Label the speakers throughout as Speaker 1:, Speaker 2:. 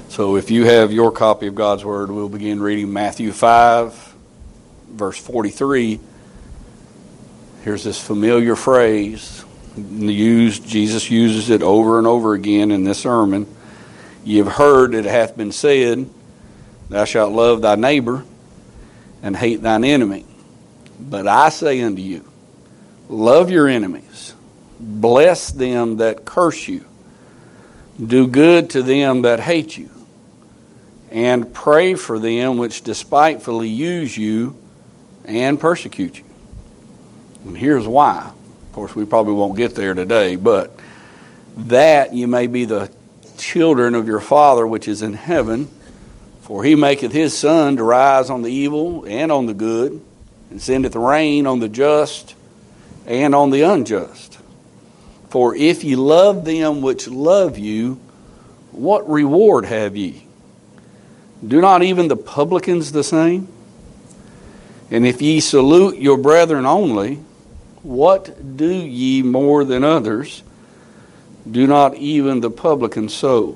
Speaker 1: So if you have your copy of God's Word, we'll begin reading Matthew 5, verse 43. Here's this familiar phrase. Jesus uses it over and over again in this sermon. Ye have heard that it hath been said, Thou shalt love thy neighbor and hate thine enemy. But I say unto you, love your enemies, bless them that curse you, do good to them that hate you, and pray for them which despitefully use you and persecute you. And here's why. Of course, we probably won't get there today, but that you may be the children of your Father which is in heaven, for he maketh his sun to rise on the evil and on the good, and sendeth rain on the just and on the unjust. For if ye love them which love you, what reward have ye? Do not even the publicans the same? And if ye salute your brethren only, what do ye more than others? Do not even the publicans so?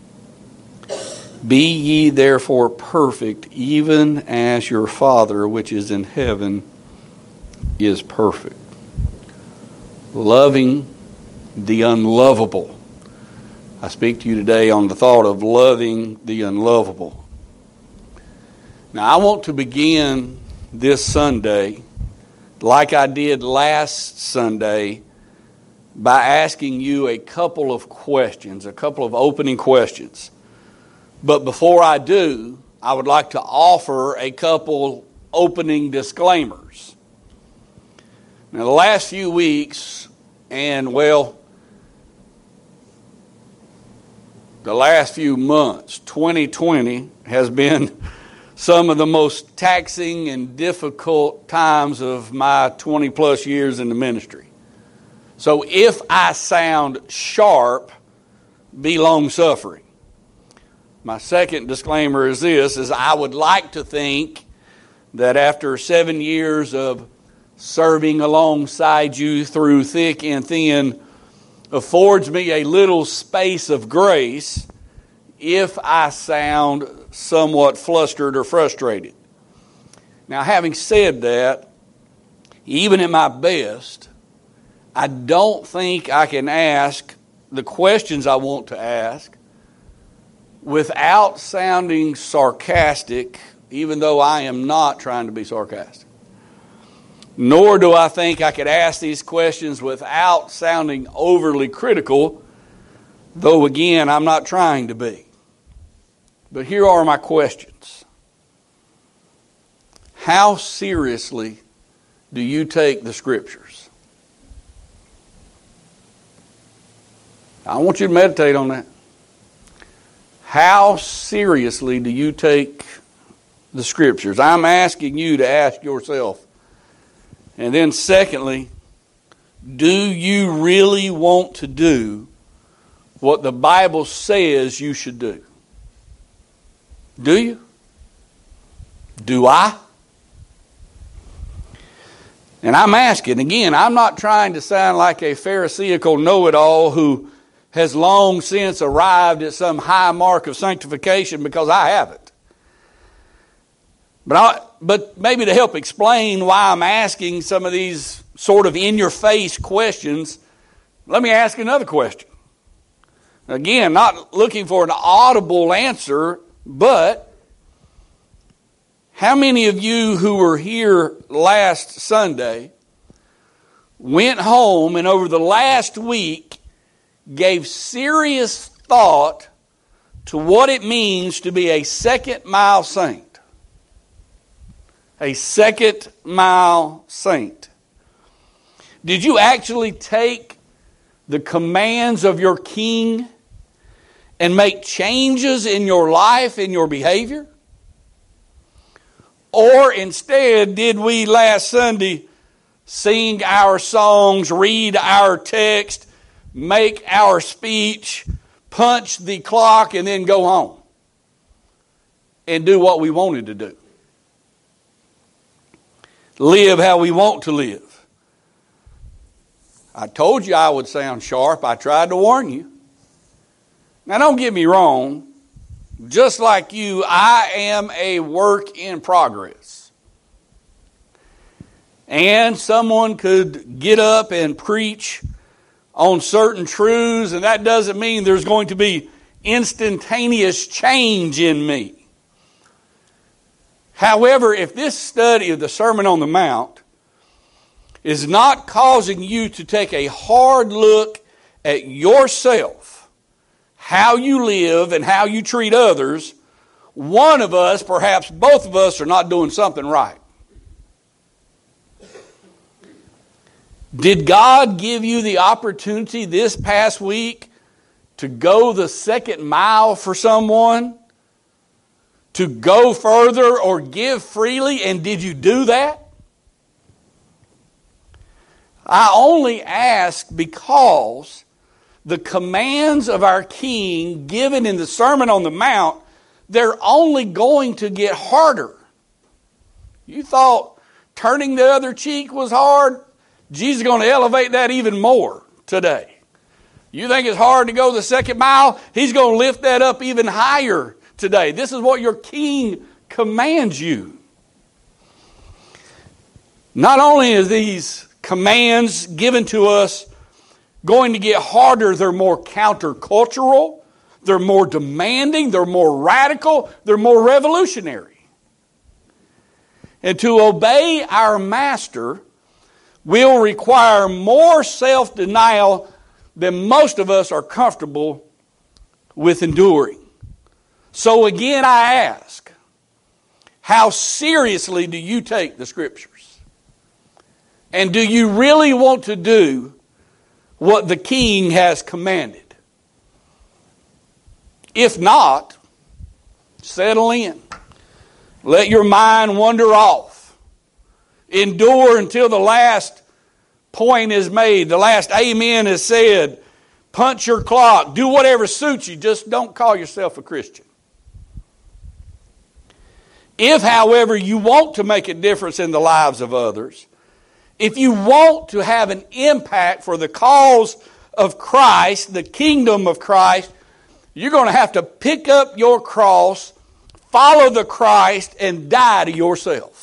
Speaker 1: Be ye therefore perfect, even as your Father which is in heaven is perfect. Loving the unlovable. I speak to you today on the thought of loving the unlovable. Now, I want to begin this Sunday, like I did last Sunday, by asking you a couple of questions, a couple of opening questions. But before I do, I would like to offer a couple opening disclaimers. Now, the last few weeks, and the last few months, 2020 has been some of the most taxing and difficult times of my 20 plus years in the ministry. So if I sound sharp, be long-suffering. My second disclaimer is this, is I would like to think that after 7 years of serving alongside you through thick and thin affords me a little space of grace if I sound somewhat flustered or frustrated. Now, having said that, even at my best, I don't think I can ask the questions I want to ask without sounding sarcastic, even though I am not trying to be sarcastic. Nor do I think I could ask these questions without sounding overly critical, though again, I'm not trying to be. But here are my questions. How seriously do you take the Scriptures? I want you to meditate on that. How seriously do you take the Scriptures? I'm asking you to ask yourself. And then secondly, do you really want to do what the Bible says you should do? Do you? Do I? And I'm asking, again, I'm not trying to sound like a Pharisaical know-it-all who has long since arrived at some high mark of sanctification, because I haven't. But maybe to help explain why I'm asking some of these sort of in-your-face questions, let me ask another question. Again, not looking for an audible answer, but how many of you who were here last Sunday went home and over the last week gave serious thought to what it means to be a second-mile saint? A second-mile saint. Did you actually take the commands of your King and make changes in your life, in your behavior? Or instead, did we last Sunday sing our songs, read our text, make our speech, punch the clock, and then go home and do what we wanted to do? Live how we want to live. I told you I would sound sharp. I tried to warn you. Now, don't get me wrong. Just like you, I am a work in progress. And someone could get up and preach on certain truths, and that doesn't mean there's going to be instantaneous change in me. However, if this study of the Sermon on the Mount is not causing you to take a hard look at yourself, how you live and how you treat others, one of us, perhaps both of us, are not doing something right. Did God give you the opportunity this past week to go the second mile for someone? To go further or give freely? And did you do that? I only ask because the commands of our King given in the Sermon on the Mount, they're only going to get harder. You thought turning the other cheek was hard? Jesus is going to elevate that even more today. You think it's hard to go the second mile? He's going to lift that up even higher today. This is what your King commands you. Not only are these commands given to us going to get harder, they're more countercultural, they're more demanding, they're more radical, they're more revolutionary. And to obey our Master will require more self-denial than most of us are comfortable with enduring. So again, I ask, how seriously do you take the Scriptures? And do you really want to do what the King has commanded? If not, settle in. Let your mind wander off. Endure until the last point is made, the last amen is said. Punch your clock. Do whatever suits you. Just don't call yourself a Christian. If, however, you want to make a difference in the lives of others, if you want to have an impact for the cause of Christ, the kingdom of Christ, you're going to have to pick up your cross, follow the Christ, and die to yourself.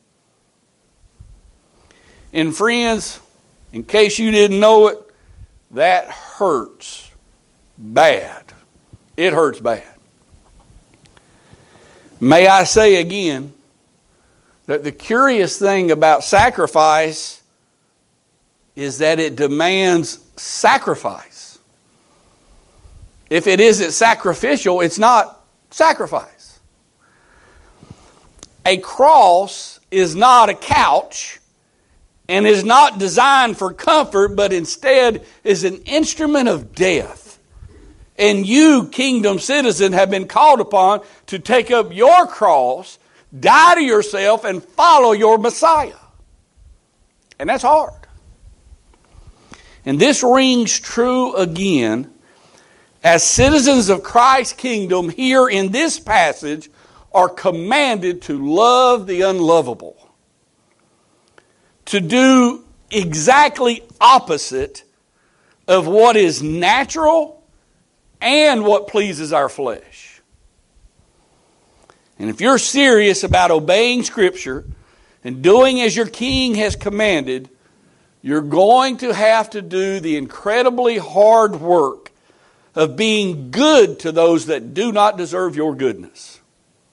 Speaker 1: And friends, in case you didn't know it, that hurts bad. It hurts bad. May I say again that the curious thing about sacrifice is that it demands sacrifice. If it isn't sacrificial, it's not sacrifice. A cross is not a couch and is not designed for comfort, but instead is an instrument of death. And you, kingdom citizen, have been called upon to take up your cross, die to yourself, and follow your Messiah. And that's hard. And this rings true again as citizens of Christ's kingdom here in this passage are commanded to love the unlovable. To do exactly opposite of what is natural and what pleases our flesh. And if you're serious about obeying Scripture and doing as your King has commanded, you're going to have to do the incredibly hard work of being good to those that do not deserve your goodness.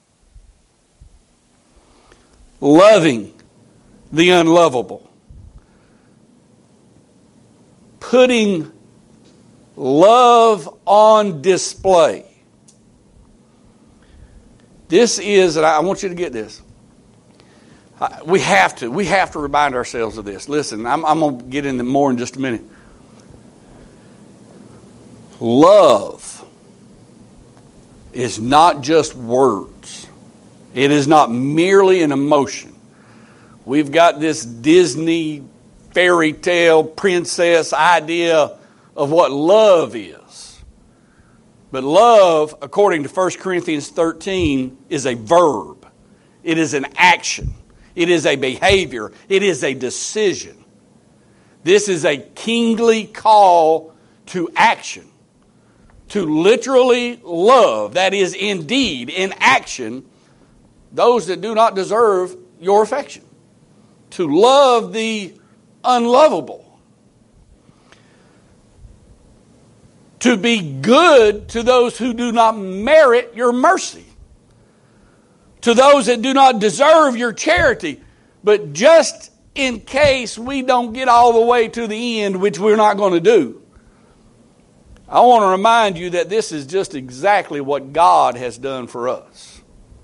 Speaker 1: Loving the unlovable. Putting love on display. This is, and I want you to get this. We have to remind ourselves of this. Listen, I'm going to get into more in just a minute. Love is not just words. It is not merely an emotion. We've got this Disney fairy tale princess idea of what love is. But love, according to 1 Corinthians 13, is a verb. It is an action. It is a behavior. It is a decision. This is a kingly call to action. to literally love, that is, indeed, in action, those that do not deserve your affection. To love the unlovable. To be good to those who do not merit your mercy. To those that do not deserve your charity. But just in case we don't get all the way to the end, which we're not going to do, I want to remind you that this is just exactly what God has done for us.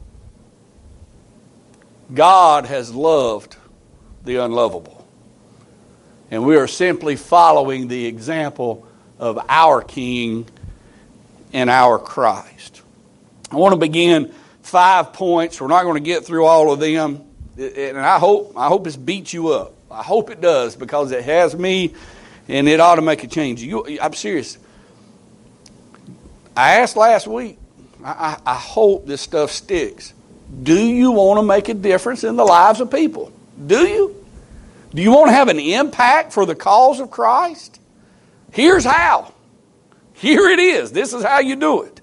Speaker 1: God has loved the unlovable. And we are simply following the example of our King and our Christ. I want to begin 5 points. We're not going to get through all of them. And I hope it's beat you up. I hope it does, because it has me, and it ought to make a change. I'm serious. I asked last week, I hope this stuff sticks. Do you want to make a difference in the lives of people? Do you? Do you want to have an impact for the cause of Christ? Here's how. Here it is. This is how you do it.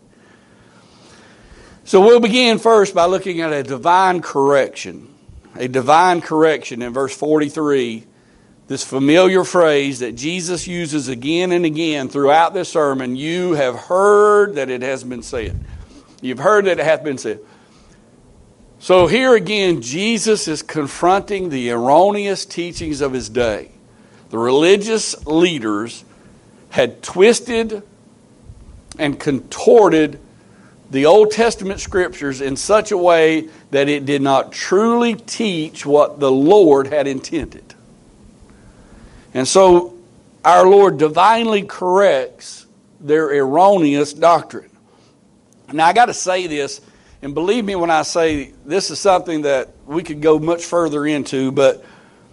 Speaker 1: So we'll begin first by looking at a divine correction. A divine correction in verse 43. This familiar phrase that Jesus uses again and again throughout this sermon. You have heard that it has been said. You've heard that it hath been said. So here again, Jesus is confronting the erroneous teachings of his day. The religious leaders had twisted and contorted the Old Testament scriptures in such a way that it did not truly teach what the Lord had intended. And so our Lord divinely corrects their erroneous doctrine. Now I got to say this, and believe me when I say this is something that we could go much further into, but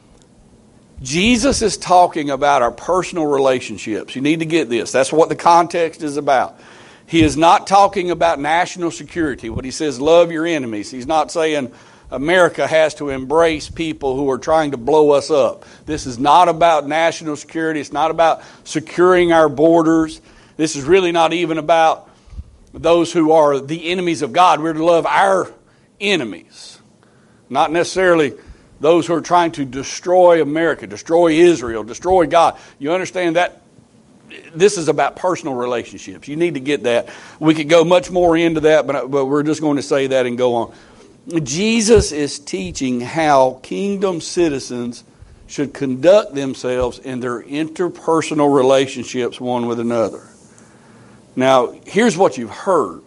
Speaker 1: Jesus is talking about our personal relationships. You need to get this. That's what the context is about. He is not talking about national security. When he says love your enemies, he's not saying America has to embrace people who are trying to blow us up. This is not about national security. It's not about securing our borders. This is really not even about those who are the enemies of God. We're to love our enemies, not necessarily those who are trying to destroy America, destroy Israel, destroy God. You understand that? This is about personal relationships. You need to get that. We could go much more into that, but we're just going to say that and go on. Jesus is teaching how kingdom citizens should conduct themselves in their interpersonal relationships one with another. Now, here's what you've heard.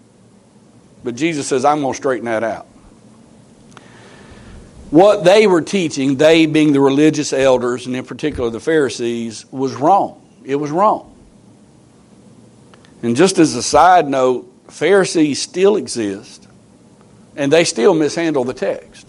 Speaker 1: But Jesus says, I'm going to straighten that out. What they were teaching, they being the religious elders, and in particular the Pharisees, was wrong. It was wrong. And just as a side note, Pharisees still exist, and they still mishandle the text.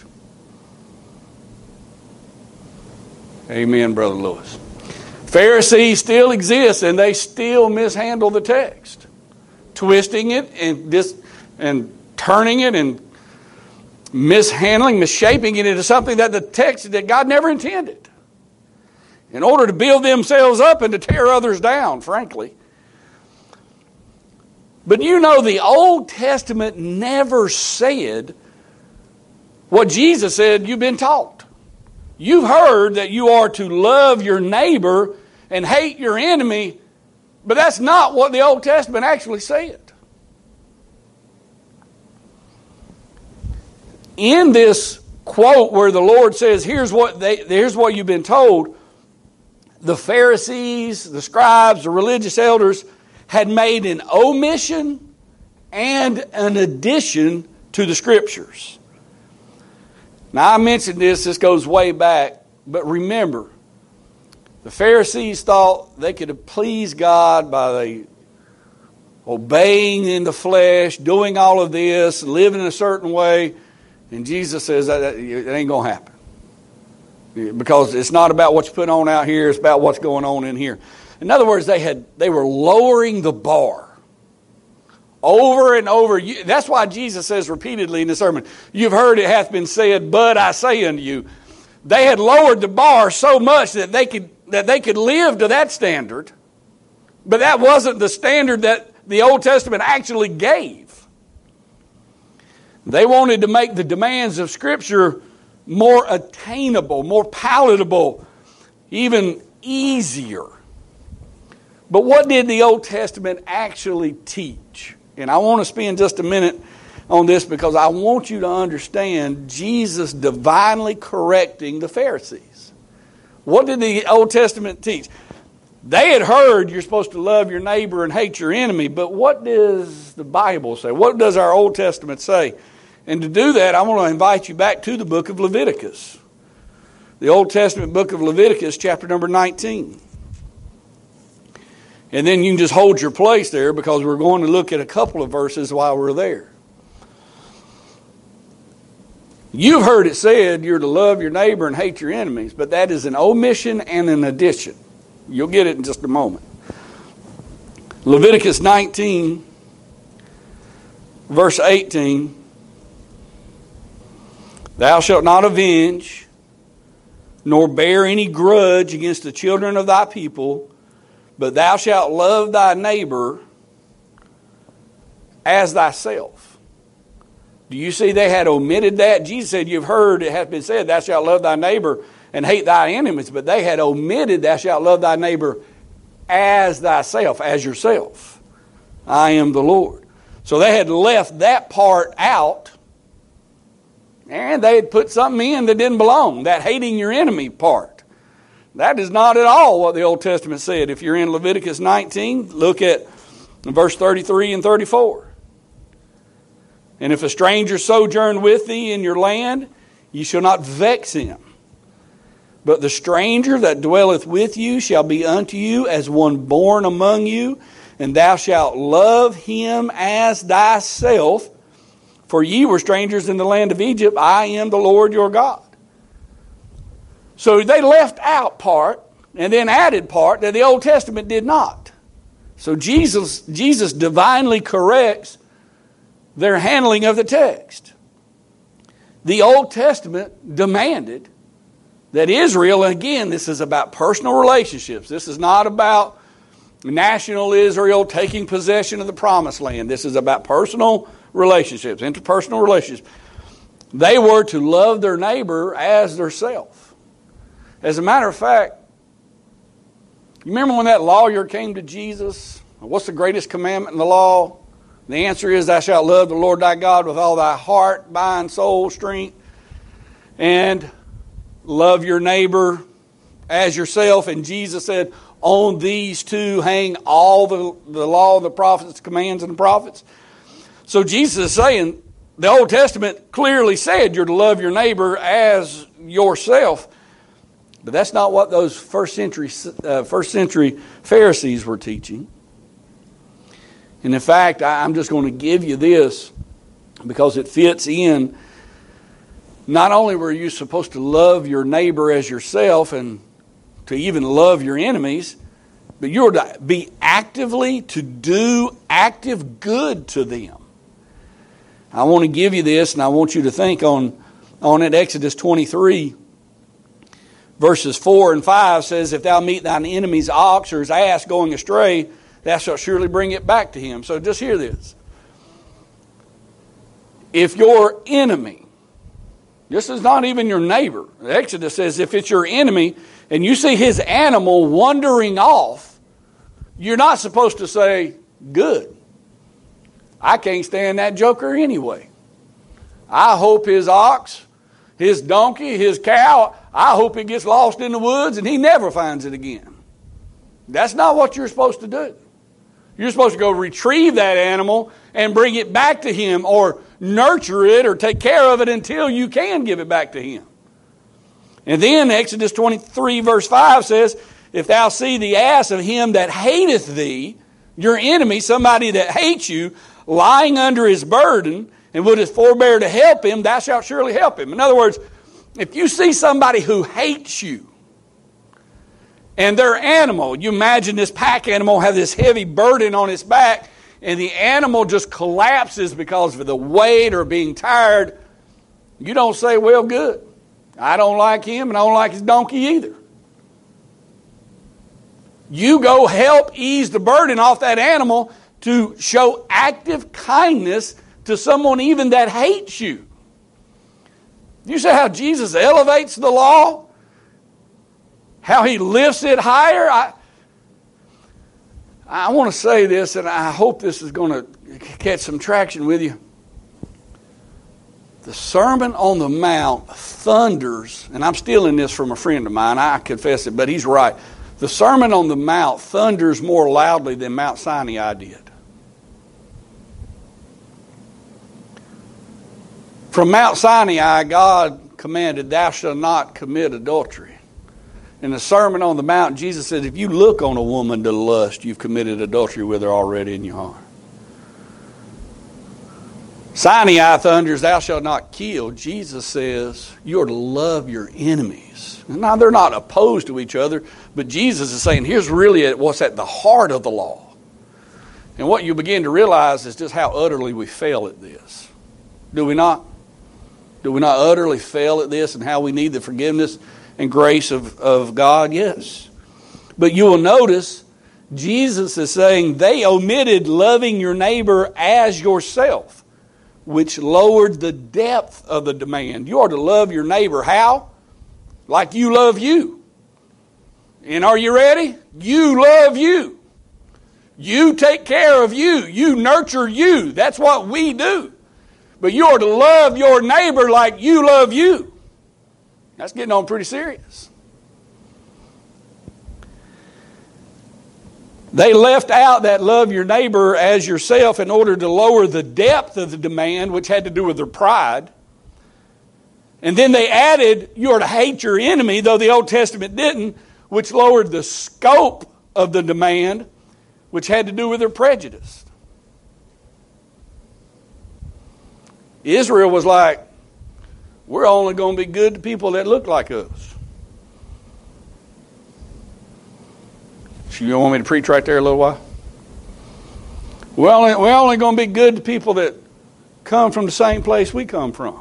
Speaker 1: Amen, Brother Lewis. Pharisees still exist, and they still mishandle the text, twisting it and turning it and mishandling, misshaping it into something that the text that God never intended, in order to build themselves up and to tear others down, frankly. But you know, the Old Testament never said what Jesus said you've been taught. You've heard that you are to love your neighbor and hate your enemy, but that's not what the Old Testament actually said. In this quote where the Lord says, here's what you've been told, the Pharisees, the scribes, the religious elders had made an omission and an addition to the Scriptures. Now I mentioned this goes way back, but remember, the Pharisees thought they could please God by obeying in the flesh, doing all of this, living in a certain way, and Jesus says that it ain't going to happen. Because it's not about what you put on out here, it's about what's going on in here. In other words, they were lowering the bar over and over. That's why Jesus says repeatedly in the sermon, you've heard it hath been said, but I say unto you. They had lowered the bar so much that they could live to that standard, but that wasn't the standard that the Old Testament actually gave. They wanted to make the demands of Scripture more attainable, more palatable, even easier. But what did the Old Testament actually teach? And I want to spend just a minute on this because I want you to understand Jesus divinely correcting the Pharisees. What did the Old Testament teach? They had heard you're supposed to love your neighbor and hate your enemy, but what does the Bible say? What does our Old Testament say? And to do that, I want to invite you back to the book of Leviticus. The Old Testament book of Leviticus, chapter number 19. And then you can just hold your place there because we're going to look at a couple of verses while we're there. You've heard it said you're to love your neighbor and hate your enemies, but that is an omission and an addition. You'll get it in just a moment. Leviticus 19, verse 18. Thou shalt not avenge, nor bear any grudge against the children of thy people, but thou shalt love thy neighbor as thyself. Do you see they had omitted that? Jesus said, you've heard it has been said, thou shalt love thy neighbor and hate thy enemies. But they had omitted, thou shalt love thy neighbor as thyself, as yourself. I am the Lord. So they had left that part out. And they had put something in that didn't belong, that hating your enemy part. That is not at all what the Old Testament said. If you're in Leviticus 19, look at verse 33 and 34. And if a stranger sojourn with thee in your land, ye shall not vex him. But the stranger that dwelleth with you shall be unto you as one born among you, and thou shalt love him as thyself. For ye were strangers in the land of Egypt. I am the Lord your God. So they left out part and then added part that the Old Testament did not. So Jesus divinely corrects their handling of the text. The Old Testament demanded that Israel, and again, this is about personal relationships. This is not about national Israel taking possession of the promised land. This is about personal relationships, interpersonal relationships. They were to love their neighbor as theirself. As a matter of fact, you remember when that lawyer came to Jesus? What's the greatest commandment in the law? The answer is, thou shalt love the Lord thy God with all thy heart, mind, soul, strength, and love your neighbor as yourself. And Jesus said, on these two hang all the law, the prophets, commands, and the prophets. So Jesus is saying, the Old Testament clearly said you're to love your neighbor as yourself. But that's not what those first century Pharisees were teaching. And in fact, I'm just going to give you this because it fits in. Not only were you supposed to love your neighbor as yourself and to even love your enemies, but you were to be to do active good to them. I want to give you this, and I want you to think on it. Exodus 23, verses 4 and 5 says, if thou meet thine enemy's ox or his ass going astray, thou shalt surely bring it back to him. So just hear this. If your enemy, this is not even your neighbor. Exodus says if it's your enemy and you see his animal wandering off, you're not supposed to say, good. I can't stand that joker anyway. I hope his ox, his donkey, his cow, I hope it gets lost in the woods and he never finds it again. That's not what you're supposed to do. You're supposed to go retrieve that animal and bring it back to him or nurture it or take care of it until you can give it back to him. And then Exodus 23 verse 5 says, if thou see the ass of him that hateth thee, your enemy, somebody that hates you, lying under his burden, and wouldst forbear to help him, thou shalt surely help him. In other words, if you see somebody who hates you, and their animal, you imagine this pack animal have this heavy burden on its back, and the animal just collapses because of the weight or being tired, you don't say, well, good. I don't like him, and I don't like his donkey either. You go help ease the burden off that animal to show active kindness to someone even that hates you. You see how Jesus elevates the law? How he lifts it higher? I want to say this, and I hope this is going to catch some traction with you. The Sermon on the Mount thunders, and I'm stealing this from a friend of mine, I confess it, but he's right. The Sermon on the Mount thunders more loudly than Mount Sinai did. From Mount Sinai, God commanded, "Thou shalt not commit adultery." In the Sermon on the Mount, Jesus said, if you look on a woman to lust, you've committed adultery with her already in your heart. Sinai thunders, "Thou shalt not kill." Jesus says, you are to love your enemies. Now, they're not opposed to each other, but Jesus is saying, here's really what's at the heart of the law. And what you begin to realize is just how utterly we fail at this. Do we not? Do we not utterly fail at this, and how we need the forgiveness and grace of God? Yes. But you will notice Jesus is saying they omitted loving your neighbor as yourself, which lowered the depth of the demand. You are to love your neighbor how? Like you love you. And are you ready? You love you. You take care of you. You nurture you. That's what we do. But you are to love your neighbor like you love you. That's getting on pretty serious. They left out that love your neighbor as yourself in order to lower the depth of the demand, which had to do with their pride. And then they added, you are to hate your enemy, though the Old Testament didn't, which lowered the scope of the demand, which had to do with their prejudice. Israel was like, we're only going to be good to people that look like us. You want me to preach right there a little while? We're only going to be good to people that come from the same place we come from.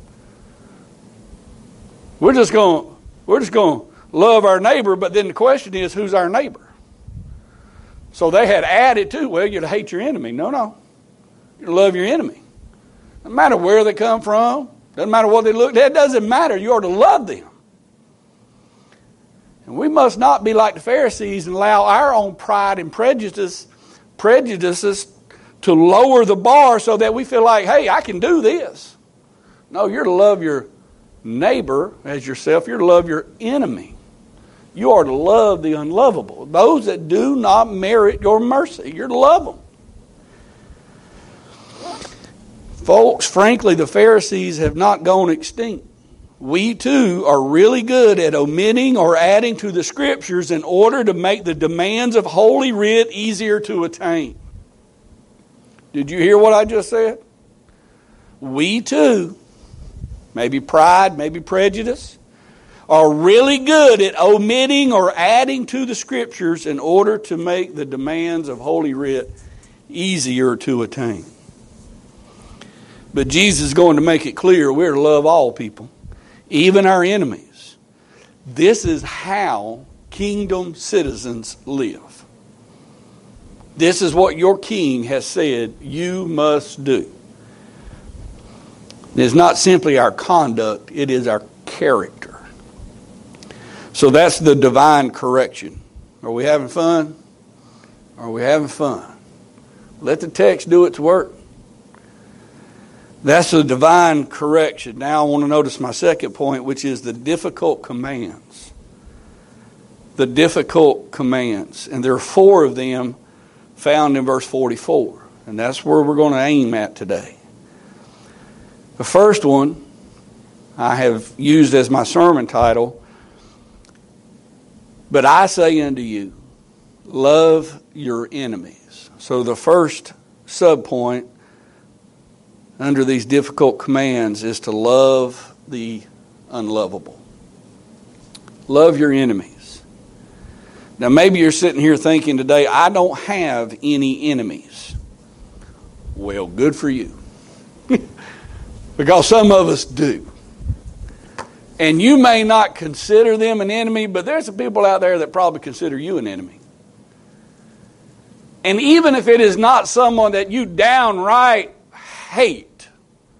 Speaker 1: We're just going to love our neighbor, but then the question is, who's our neighbor? So they had added to, well, you're to hate your enemy. No. You're to love your enemy. Doesn't matter where they come from. Doesn't matter what they look like. It doesn't matter. You are to love them. And we must not be like the Pharisees and allow our own pride and prejudices to lower the bar so that we feel like, hey, I can do this. No, you're to love your neighbor as yourself. You're to love your enemy. You are to love the unlovable. Those that do not merit your mercy. You're to love them. Folks, frankly, the Pharisees have not gone extinct. We too are really good at omitting or adding to the Scriptures in order to make the demands of Holy Writ easier to attain. Did you hear what I just said? We too, maybe pride, maybe prejudice, are really good at omitting or adding to the Scriptures in order to make the demands of Holy Writ easier to attain. But Jesus is going to make it clear we're to love all people, even our enemies. This is how kingdom citizens live. This is what your king has said you must do. It is not simply our conduct, it is our character. So that's the divine correction. Are we having fun? Are we having fun? Let the text do its work. That's the divine correction. Now I want to notice my second point, which is the difficult commands. The difficult commands. And there are 4 of them found in verse 44. And that's where we're going to aim at today. The first one I have used as my sermon title, but I say unto you, love your enemies. So the first subpoint under these difficult commands is to love the unlovable. Love your enemies. Now maybe you're sitting here thinking today, I don't have any enemies. Well, good for you. Because some of us do. And you may not consider them an enemy, but there's some people out there that probably consider you an enemy. And even if it is not someone that you downright hate,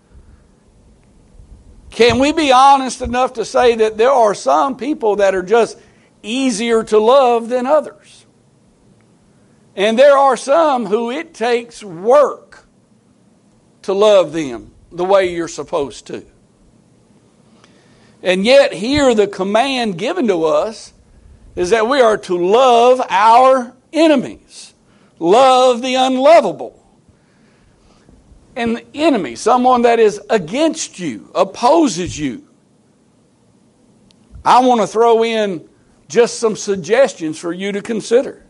Speaker 1: can we be honest enough to say that there are some people that are just easier to love than others? And there are some who it takes work to love them the way you're supposed to. And yet here the command given to us is that we are to love our enemies. Love the unlovable. An enemy, someone that is against you, opposes you. I want to throw in just some suggestions for you to consider.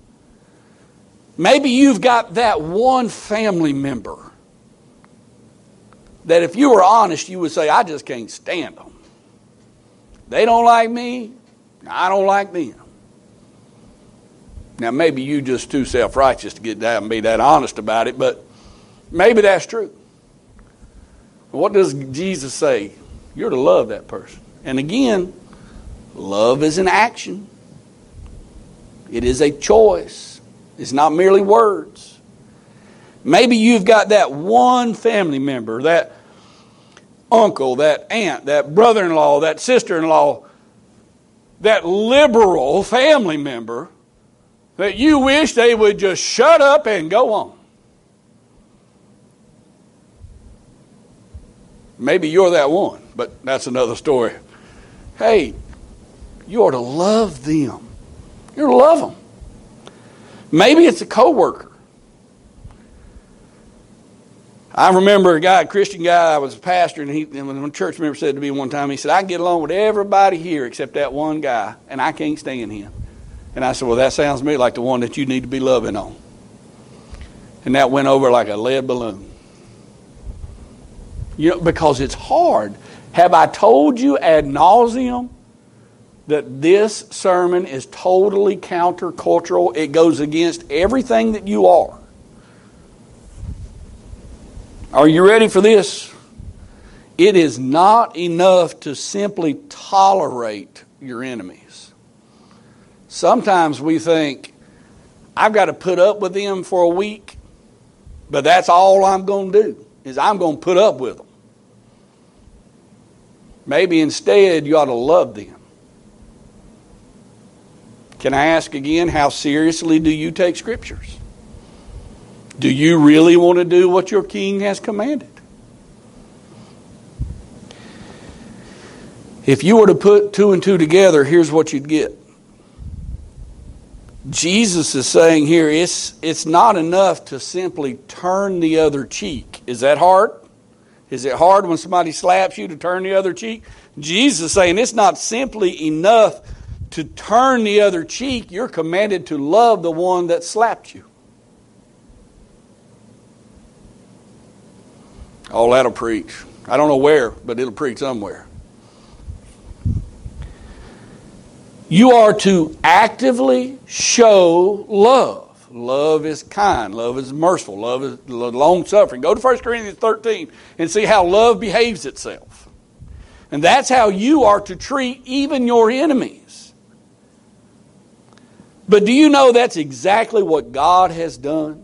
Speaker 1: Maybe you've got that one family member that if you were honest, you would say, I just can't stand them. They don't like me, I don't like them. Now, maybe you just too self-righteous to get down and be that honest about it, but maybe that's true. What does Jesus say? You're to love that person. And again, love is an action. It is a choice. It's not merely words. Maybe you've got that one family member, that uncle, that aunt, that brother-in-law, that sister-in-law, that liberal family member that you wish they would just shut up and go on. Maybe you're that one, but that's another story. Hey, you ought to love them. You're to love them. Maybe it's a coworker. I remember a Christian guy, I was a pastor, and when a church member said to me one time, he said, I get along with everybody here except that one guy, and I can't stand him. And I said, well, that sounds to me like the one that you need to be loving on. And that went over like a lead balloon. You know, because it's hard. Have I told you ad nauseum that this sermon is totally countercultural? It goes against everything that you are. Are you ready for this? It is not enough to simply tolerate your enemies. Sometimes we think, I've got to put up with them for a week, but that's all I'm going to do, is I'm going to put up with them. Maybe instead you ought to love them. Can I ask again, how seriously do you take Scriptures? Do you really want to do what your King has commanded? If you were to put two and two together, here's what you'd get. Jesus is saying here, it's not enough to simply turn the other cheek. Is that hard? Is it hard when somebody slaps you to turn the other cheek? Jesus is saying it's not simply enough to turn the other cheek. You're commanded to love the one that slapped you. Oh, that'll preach. I don't know where, but it'll preach somewhere. You are to actively show love. Love is kind. Love is merciful. Love is long-suffering. Go to 1 Corinthians 13 and see how love behaves itself. And that's how you are to treat even your enemies. But do you know that's exactly what God has done?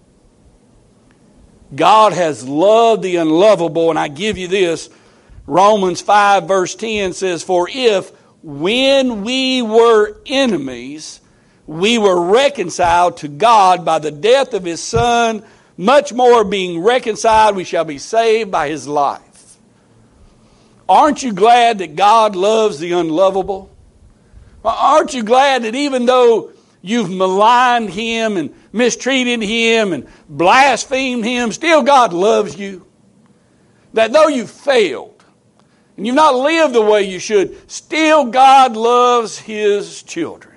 Speaker 1: God has loved the unlovable, and I give you this. Romans 5 verse 10 says, for if when we were enemies, we were reconciled to God by the death of His Son, much more being reconciled, we shall be saved by His life. Aren't you glad that God loves the unlovable? Aren't you glad that even though you've maligned Him and mistreated Him and blasphemed Him, still God loves you? That though you failed and you've not lived the way you should, still God loves His children.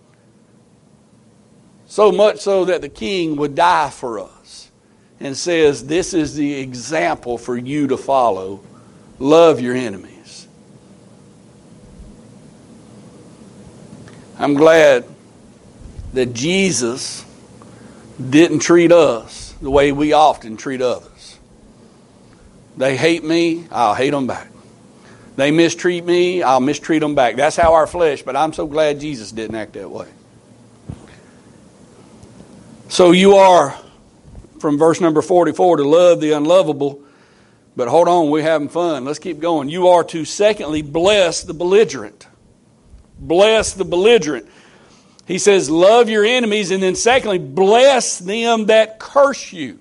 Speaker 1: So much so that the King would die for us and says, this is the example for you to follow. Love your enemies. I'm glad that Jesus didn't treat us the way we often treat others. They hate me, I'll hate them back. They mistreat me, I'll mistreat them back. That's how our flesh, but I'm so glad Jesus didn't act that way. So you are, from verse number 44, to love the unlovable. But hold on, we're having fun. Let's keep going. You are to, secondly, bless the belligerent. Bless the belligerent. He says, love your enemies, and then secondly, bless them that curse you.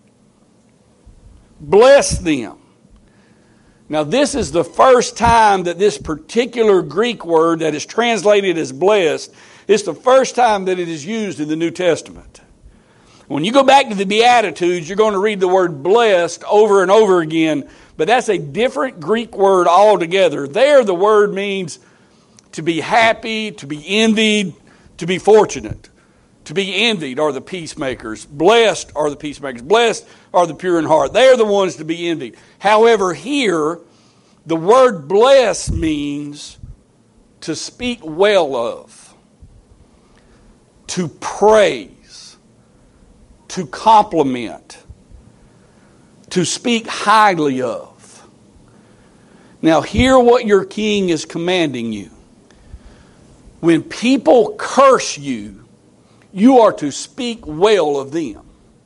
Speaker 1: Bless them. Now, this is the first time that this particular Greek word that is translated as blessed, it's the first time that it is used in the New Testament. When you go back to the Beatitudes, you're going to read the word blessed over and over again, but that's a different Greek word altogether. There, the word means to be happy, to be envied, to be fortunate. To be envied are the peacemakers. Blessed are the peacemakers. Blessed are the pure in heart. They are the ones to be envied. However, here, the word bless means to speak well of, to praise, to compliment, to speak highly of. Now, hear what your king is commanding you. When people curse you, you are to speak well of them.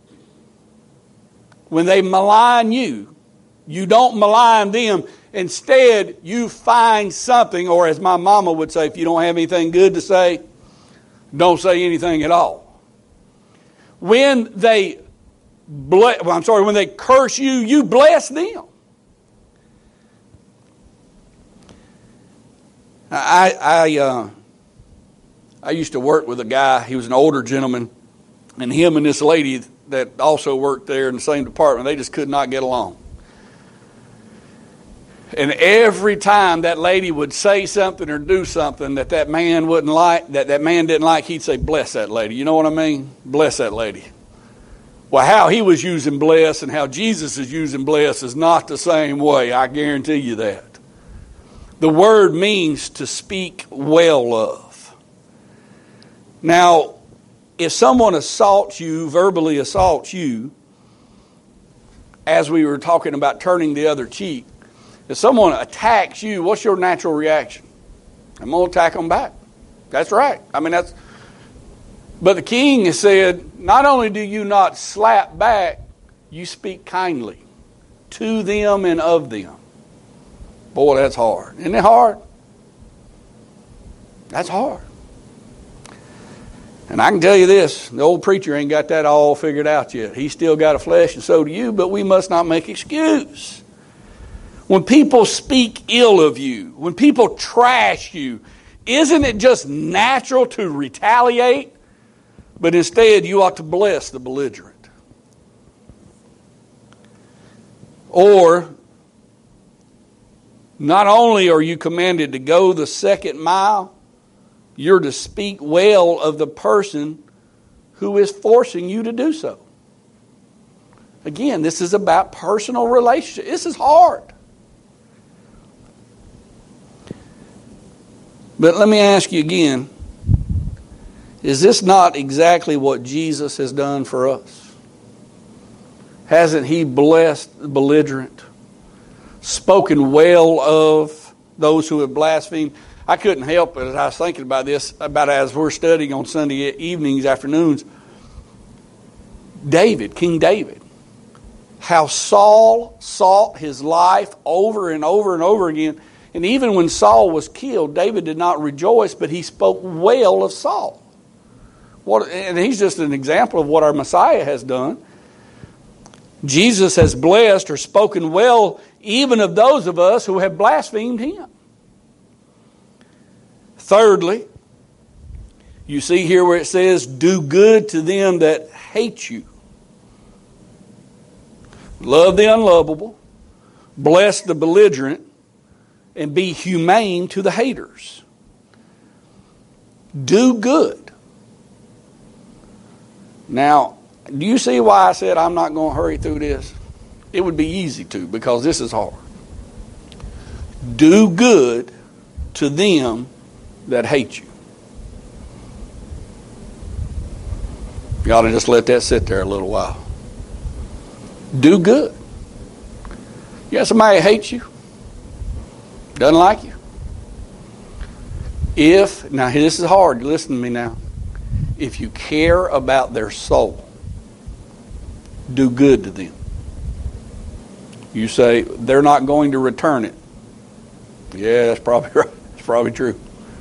Speaker 1: When they malign you, you don't malign them. Instead, you find something, or as my mama would say, if you don't have anything good to say, don't say anything at all. When they when they curse you, you bless them. I used to work with a guy, he was an older gentleman, and him and this lady that also worked there in the same department, they just could not get along. And every time that lady would say something or do something that man wouldn't like, that man didn't like, he'd say, bless that lady. You know what I mean? Bless that lady. Well, how he was using bless and how Jesus is using bless is not the same way. I guarantee you that. The word means to speak well of. Now, if someone assaults you, verbally assaults you, as we were talking about turning the other cheek, if someone attacks you, what's your natural reaction? I'm going to attack them back. That's right. But the king has said, not only do you not slap back, you speak kindly to them and of them. Boy, that's hard. Isn't it hard? That's hard. And I can tell you this, the old preacher ain't got that all figured out yet. He's still got a flesh, and so do you, but we must not make excuse. When people speak ill of you, when people trash you, isn't it just natural to retaliate? But instead, you ought to bless the belligerent. Or, not only are you commanded to go the second mile, you're to speak well of the person who is forcing you to do so. Again, this is about personal relationship. This is hard. But let me ask you again, is this not exactly what Jesus has done for us? Hasn't he blessed the belligerent, spoken well of those who have blasphemed? I couldn't help it as I was thinking about this, about as we're studying on Sunday evenings, afternoons. King David, how Saul sought his life over and over and over again. And even when Saul was killed, David did not rejoice, but he spoke well of Saul. And he's just an example of what our Messiah has done. Jesus has blessed or spoken well even of those of us who have blasphemed him. Thirdly, you see here where it says, do good to them that hate you. Love the unlovable, bless the belligerent, and be humane to the haters. Do good. Now, do you see why I said I'm not going to hurry through this? It would be easy to, because this is hard. Do good to them that hate you. You ought to just let that sit there a little while. Do good. You got somebody that hates you, doesn't like you. Now this is hard, listen to me now. If you care about their soul, do good to them. You say, they're not going to return it. Yeah, that's probably right. It's probably true.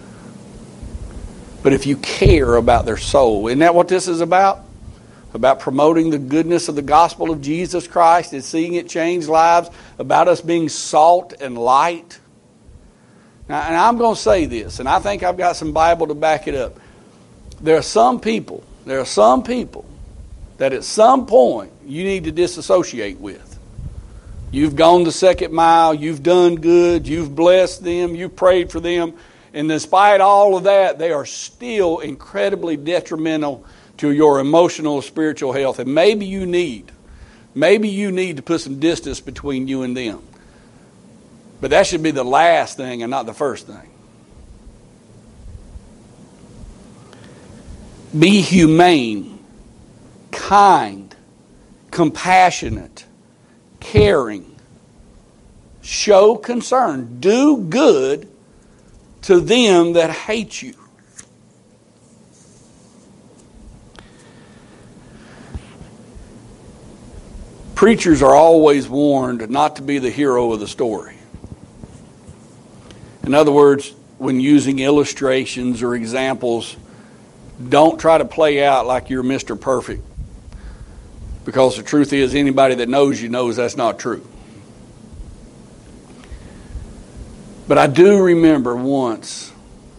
Speaker 1: But if you care about their soul, isn't that what this is about? About promoting the goodness of the gospel of Jesus Christ and seeing it change lives, about us being salt and light. Now, and I'm going to say this, and I think I've got some Bible to back it up. There are some people that at some point you need to disassociate with. You've gone the second mile, you've done good, you've blessed them, you've prayed for them, and despite all of that, they are still incredibly detrimental to your emotional or spiritual health. And maybe you need to put some distance between you and them. But that should be the last thing and not the first thing. Be humane, kind, compassionate, caring. Show concern. Do good to them that hate you. Preachers are always warned not to be the hero of the story. In other words, when using illustrations or examples, don't try to play out like you're Mr. Perfect. Because the truth is, anybody that knows you knows that's not true. But I do remember once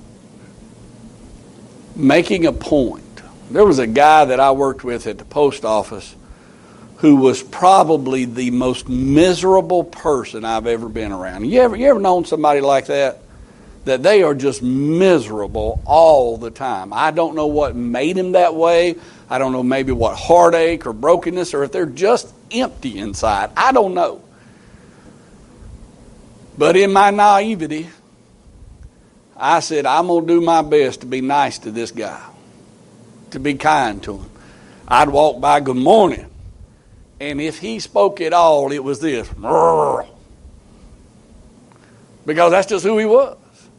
Speaker 1: making a point. There was a guy that I worked with at the post office who was probably the most miserable person I've ever been around. You ever known somebody like that? That they are just miserable all the time. I don't know what made him that way. I don't know maybe what heartache or brokenness, or if they're just empty inside. I don't know. But in my naivety, I said, I'm going to do my best to be nice to this guy, to be kind to him. I'd walk by, good morning. And if he spoke at all, it was this. Because that's just who he was.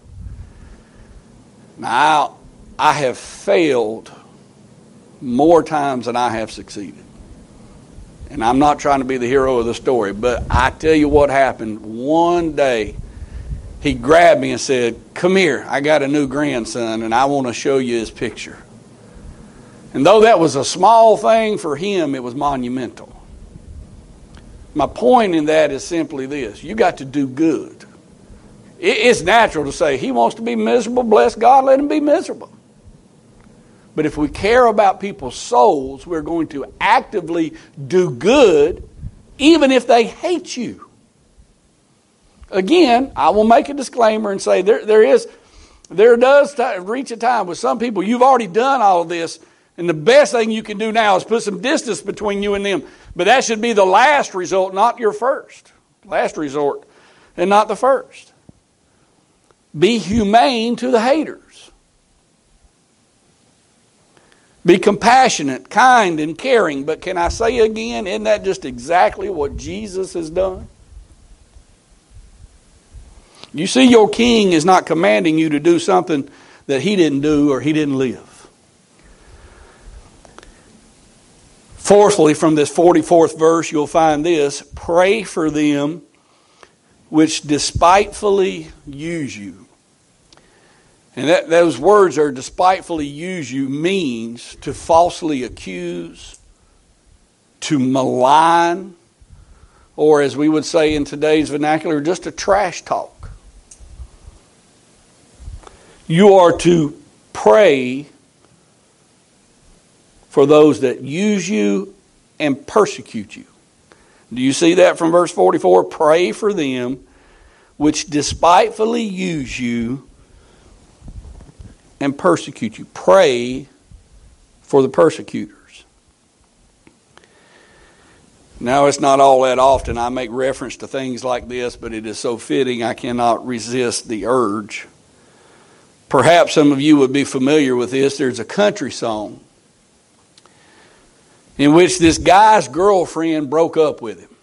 Speaker 1: Now, I have failed more times than I have succeeded. And I'm not trying to be the hero of the story, but I tell you what happened. One day, he grabbed me and said, come here, I got a new grandson, and I want to show you his picture. And though that was a small thing for him, it was monumental. My point in that is simply this. You got to do good. It's natural to say, he wants to be miserable, bless God, let him be miserable. But if we care about people's souls, we're going to actively do good, even if they hate you. Again, I will make a disclaimer and say there does reach a time with some people, you've already done all of this, and the best thing you can do now is put some distance between you and them. But that should be the last result, not your first. Last resort, and not the first. Be humane to the haters. Be compassionate, kind, and caring. But can I say again, isn't that just exactly what Jesus has done? You see, your king is not commanding you to do something that he didn't do or he didn't live. Fourthly, from this 44th verse, you'll find this. Pray for them which despitefully use you. And those words are despitefully use you means to falsely accuse, to malign, or as we would say in today's vernacular, just a trash talk. You are to pray for those that use you and persecute you. Do you see that from verse 44? Pray for them which despitefully use you and persecute you. Pray for the persecutors. Now, it's not all that often I make reference to things like this, but it is so fitting I cannot resist the urge. Perhaps some of you would be familiar with this. There's a country song in which this guy's girlfriend broke up with him.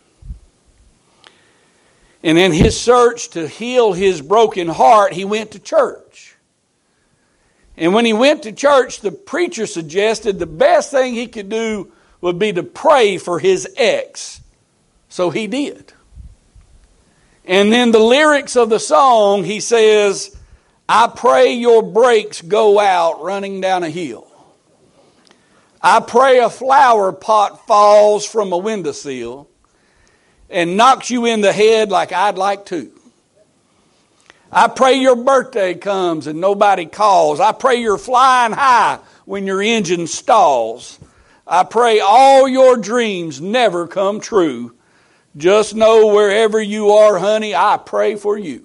Speaker 1: And in his search to heal his broken heart, he went to church. And when he went to church, the preacher suggested the best thing he could do would be to pray for his ex. So he did. And then the lyrics of the song, he says, I pray your brakes go out running down a hill. I pray a flower pot falls from a windowsill and knocks you in the head like I'd like to. I pray your birthday comes and nobody calls. I pray you're flying high when your engine stalls. I pray all your dreams never come true. Just know wherever you are, honey, I pray for you.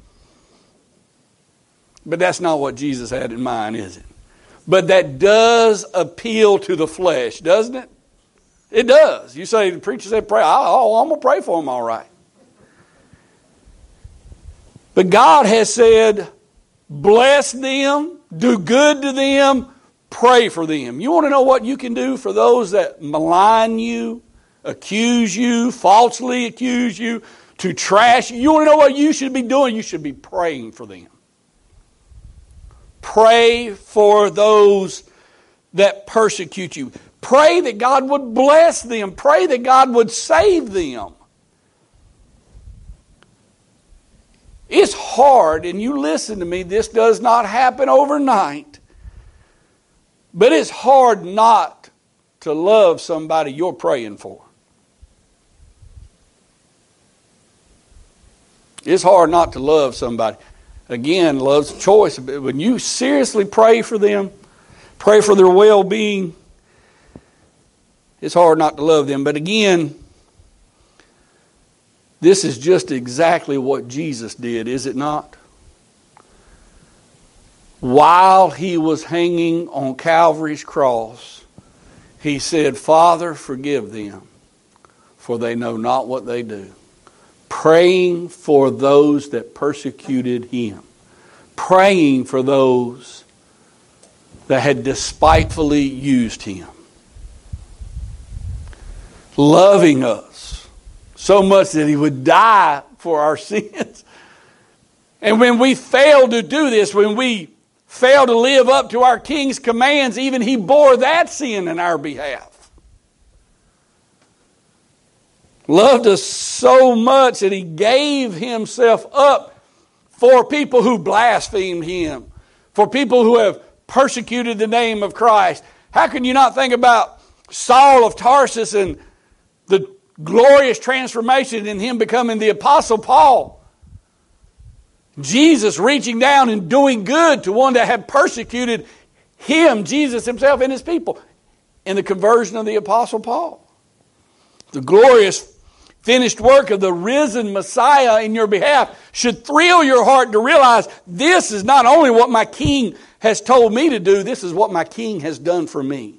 Speaker 1: But that's not what Jesus had in mind, is it? But that does appeal to the flesh, doesn't it? It does. You say, the preacher said pray. Oh, I'm going to pray for him all right. But God has said, bless them, do good to them, pray for them. You want to know what you can do for those that malign you, accuse you, falsely accuse you, to trash you? You want to know what you should be doing? You should be praying for them. Pray for those that persecute you. Pray that God would bless them. Pray that God would save them. It's hard, and you listen to me, this does not happen overnight. But it's hard not to love somebody you're praying for. It's hard not to love somebody. Again, love's a choice. When you seriously pray for them, pray for their well-being, it's hard not to love them. But again, this is just exactly what Jesus did, is it not? While he was hanging on Calvary's cross, he said, Father, forgive them, for they know not what they do. Praying for those that persecuted him. Praying for those that had despitefully used him. Loving us so much that he would die for our sins. And when we fail to do this, when we fail to live up to our King's commands, even he bore that sin in our behalf. Loved us so much that he gave himself up for people who blasphemed him, for people who have persecuted the name of Christ. How can you not think about Saul of Tarsus and the glorious transformation in him becoming the Apostle Paul? Jesus reaching down and doing good to one that had persecuted him, Jesus himself and his people, in the conversion of the Apostle Paul. The glorious finished work of the risen Messiah in your behalf should thrill your heart to realize this is not only what my King has told me to do, this is what my King has done for me.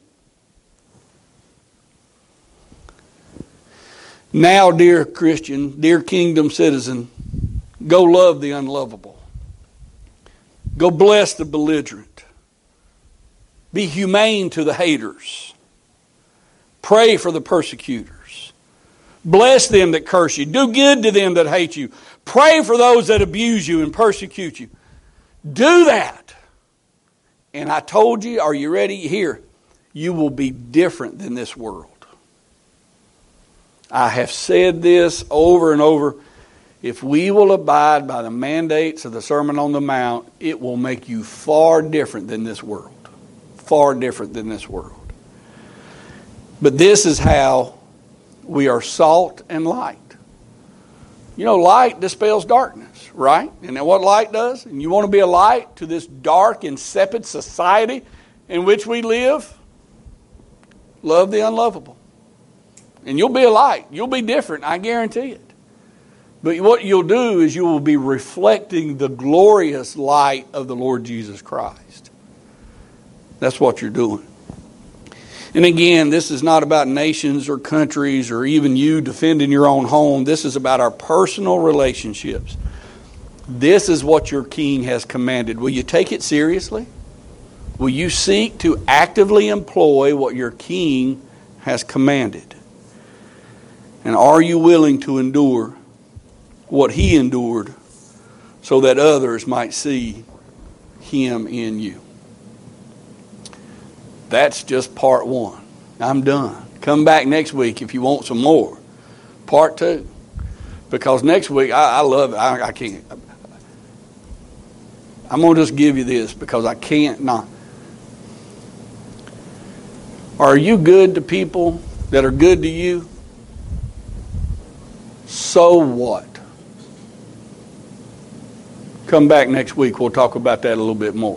Speaker 1: Now, dear Christian, dear kingdom citizen, go love the unlovable. Go bless the belligerent. Be humane to the haters. Pray for the persecutors. Bless them that curse you. Do good to them that hate you. Pray for those that abuse you and persecute you. Do that. And I told you, are you ready? Here, you will be different than this world. I have said this over and over. If we will abide by the mandates of the Sermon on the Mount, it will make you far different than this world. Far different than this world. But this is how we are salt and light. You know, light dispels darkness, right? Isn't that what light does? And you want to be a light to this dark, insipid society in which we live? Love the unlovable. And you'll be a light. You'll be different, I guarantee it. But what you'll do is you will be reflecting the glorious light of the Lord Jesus Christ. That's what you're doing. And again, this is not about nations or countries or even you defending your own home. This is about our personal relationships. This is what your King has commanded. Will you take it seriously? Will you seek to actively employ what your King has commanded? And are you willing to endure what he endured so that others might see him in you? That's just part one. I'm done. Come back next week if you want some more. Part two. Because next week, I love it. I can't. I'm going to just give you this because I can't not. Are you good to people that are good to you? So what? Come back next week. We'll talk about that a little bit more.